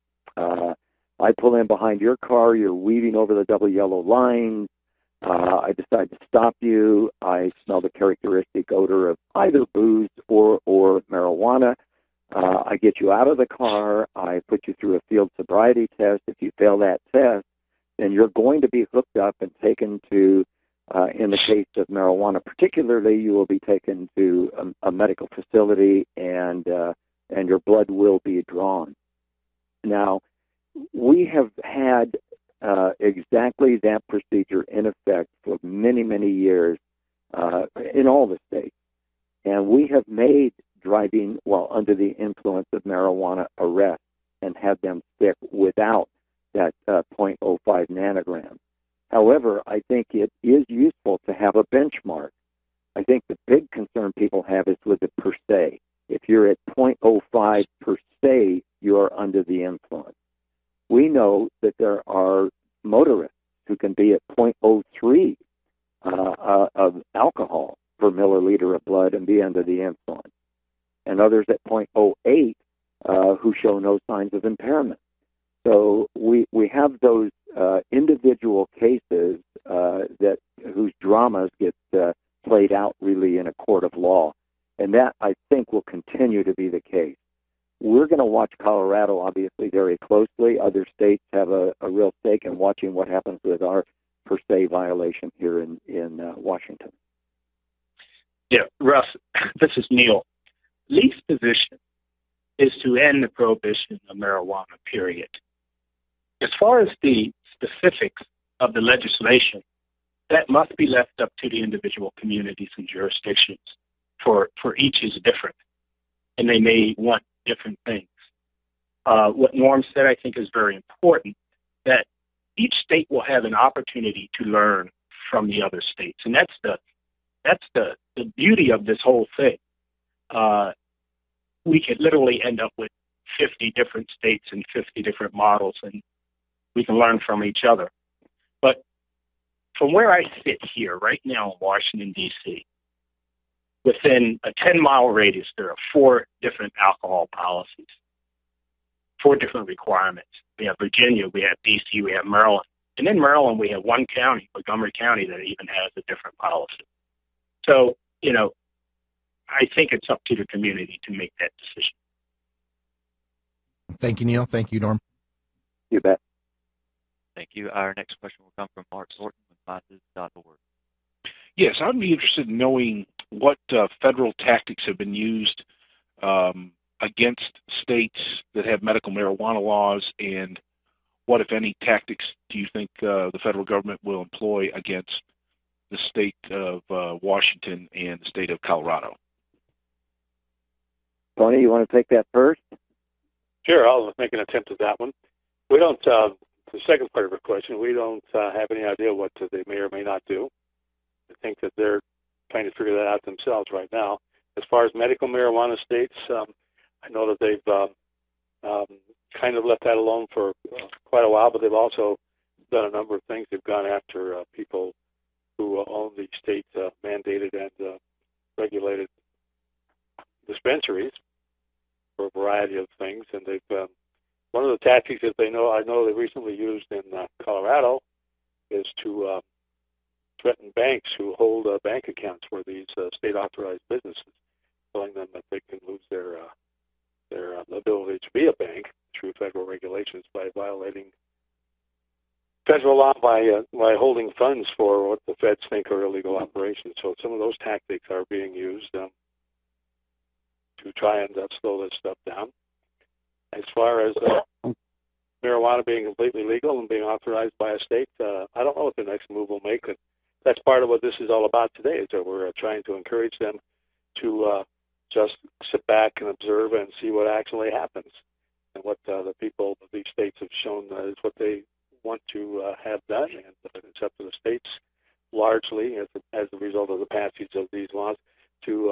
Speaker 4: I pull in behind your car, you're weaving over the double yellow lines, I decide to stop you, I smell the characteristic odor of either booze or marijuana, I get you out of the car, I put you through a field sobriety test. If you fail that test, then you're going to be hooked up and taken to, in the case of marijuana particularly, you will be taken to a medical facility, and your blood will be drawn. Now, we have had exactly that procedure in effect for many, many years in all the states. And we have made driving while under the influence of marijuana arrests and had them stick without that 0.05 nanogram. However, I think it is useful to have a benchmark. I think the big concern people have is with the per se. If you're at 0.05 per se, you are under the influence. We know that there are motorists who can be at 0.03 of alcohol per milliliter of blood and be under the influence, and others at 0.08 who show no signs of impairment. So we have those individual cases that whose dramas get played out really in a court of law, and that, I think, will continue to be the case. We're going to watch Colorado, obviously, very closely. Other states have a real stake in watching what happens with our per se violation here in Washington.
Speaker 21: Yeah, Russ, this is Neil. Lee's position is to end the prohibition of marijuana, period. As far as the specifics of the legislation, that must be left up to the individual communities and jurisdictions, for each is different, and they may want different things. What Norm said, I think, is very important, that each state will have an opportunity to learn from the other states, and that's the beauty of this whole thing. We could literally end up with 50 different states and 50 different models, and we can learn from each other. But from where I sit here right now in Washington, D.C., within a 10-mile radius, there are 4 different alcohol policies, 4 different requirements. We have Virginia, we have D.C., we have Maryland. And in Maryland, we have one county, Montgomery County, that even has a different policy. So, I think it's up to the community to make that decision.
Speaker 7: Thank you, Neil. Thank you, Norm.
Speaker 4: You bet.
Speaker 5: Thank you. Our next question will come from Mark Thornton with Montes.org.
Speaker 8: Yes, I'd be interested in knowing what federal tactics have been used against states that have medical marijuana laws, and what, if any, tactics do you think the federal government will employ against the state of Washington and the state of Colorado?
Speaker 4: Tony, you want to take that first?
Speaker 3: Sure, I'll make an attempt at that one. We don't, the second part of your question, we don't have any idea what they may or may not do. I think that they're trying to figure that out themselves right now. As far as medical marijuana states, I know that they've kind of left that alone for quite a while, but they've also done a number of things. They've gone after people who own the state mandated and regulated dispensaries for a variety of things. And they've one of the tactics that I know they recently used in Colorado is to threaten banks who hold bank accounts for these state-authorized businesses, telling them that they can lose their ability to be a bank through federal regulations by violating federal law by holding funds for what the feds think are illegal operations. So some of those tactics are being used to try and slow this stuff down. As far as marijuana being completely legal and being authorized by a state, I don't know what the next move will make. That's part of what this is all about today, is that we're trying to encourage them to just sit back and observe and see what actually happens. And what the people of these states have shown is what they want to have done, and it's up to the states largely, as a result of the passage of these laws, to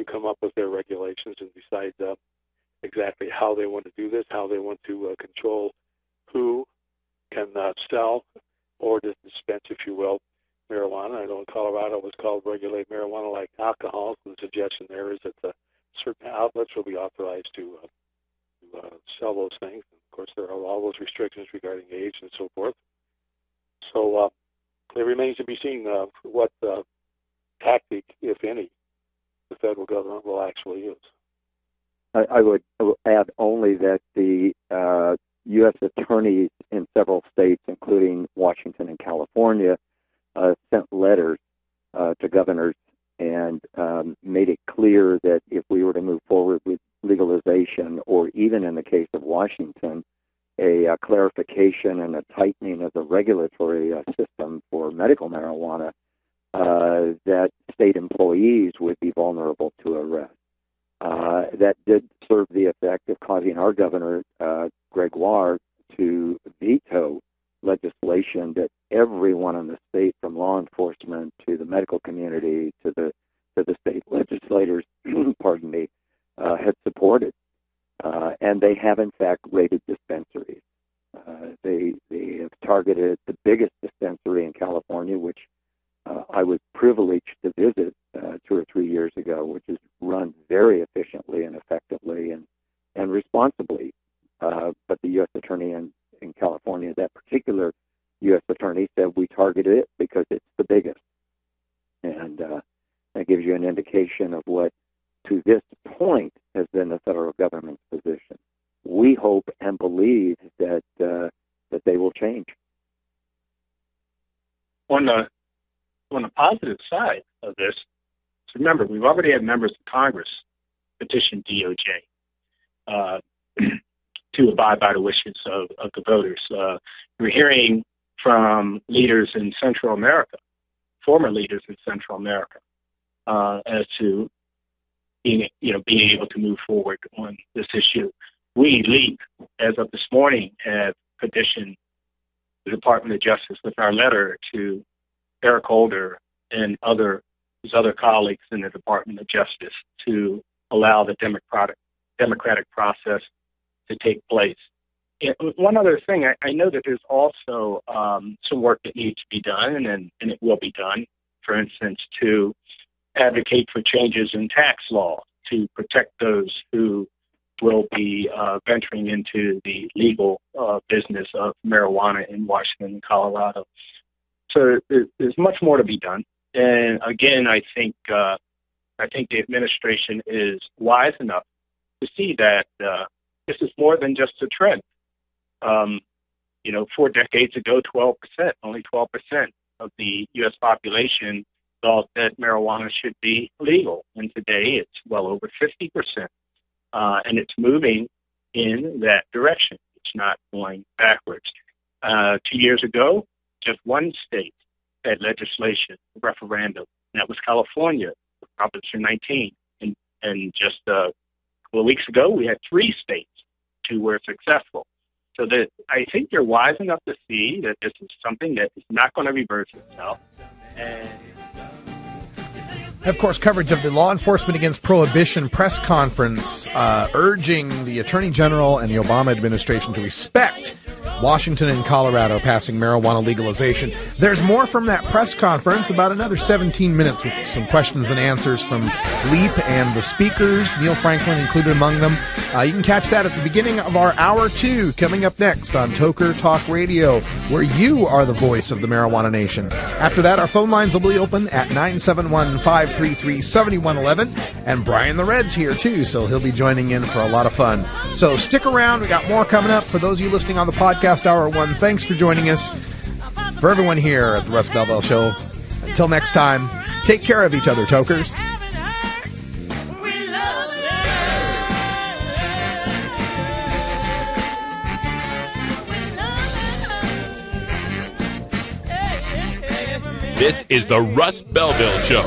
Speaker 3: to come up with their regulations and decide exactly how they want to do this, how they want to control who can sell or dispense, if you will, marijuana. I know in Colorado it was called regulate marijuana like alcohol. So the suggestion there is that certain outlets will be authorized to sell those things. And of course, there are all those restrictions regarding age and so forth. So it remains to be seen what tactic, if any, the federal government will actually use.
Speaker 4: I would add only that the U.S. attorneys in several states, including Washington and California, sent letters to governors and made it clear that if we were to move forward with legalization, or even in the case of Washington, a clarification and a tightening of the regulatory system for medical marijuana, that state employees would be vulnerable to arrest. That did serve the effect of causing our governor, Gregoire, to veto legislation that everyone in the state, from law enforcement to the medical community to the state legislators, pardon me, had supported. And they have, in fact, raided dispensaries. They have targeted the biggest dispensary in California, which I was privileged to visit 2 or 3 years ago, which is run very efficiently and effectively and responsibly. But the U.S. attorney in California, that particular U.S. attorney, said we targeted it because it's the biggest. And that gives you an indication of what, to this point, has been the federal government's position. We hope and believe that they will change.
Speaker 21: On the positive side of this, so remember, we've already had members of Congress petition DOJ to abide by the wishes of the voters. We're hearing from leaders in Central America, former leaders in Central America, as to being able to move forward on this issue. We, LEAP, as of this morning, have petitioned the Department of Justice with our letter to Eric Holder and his other colleagues in the Department of Justice to allow the democratic process to take place. And one other thing, I know that there's also some work that needs to be done, and it will be done, for instance, to advocate for changes in tax law to protect those who will be venturing into the legal business of marijuana in Washington and Colorado. So there's much more to be done. And again, I think the administration is wise enough to see that this is more than just a trend. 4 decades ago, only 12% of the U.S. population thought that marijuana should be legal, and today it's well over 50%, and it's moving in that direction. It's not going backwards. 2 years ago, just one state had legislation, referendum, and that was California, Proposition 19. And just a couple of weeks ago, we had 3 states, 2 were successful. So that I think you're wise enough to see that this is something that is not going to reverse itself. And
Speaker 7: of course, coverage of the Law Enforcement Against Prohibition press conference urging the Attorney General and the Obama administration to respect Washington and Colorado passing marijuana legalization. There's more from that press conference, about another 17 minutes with some questions and answers from LEAP and the speakers, Neil Franklin included among them. You can catch that at the beginning of our Hour 2, coming up next on Toker Talk Radio, where you are the voice of the marijuana nation. After that, our phone lines will be open at 971-533-7111, and Brian the Red's here too, so he'll be joining in for a lot of fun. So stick around, we got more coming up. For those of you listening on the podcast, Hour 1, thanks for joining us. For everyone here at the Russ Belville Show, until next time, take care of each other, Tokers.
Speaker 1: This is the Russ Belville Show.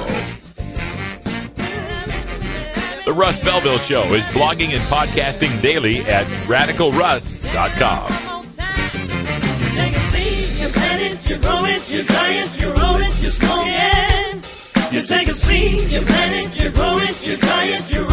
Speaker 1: The Russ Belville Show is blogging and podcasting daily at RadicalRuss.com.
Speaker 9: You take a seed, you plant it, you grow it, you dry it, you roll it, you smoke it. You take a seed, you plant it, you grow it, you dry planet you're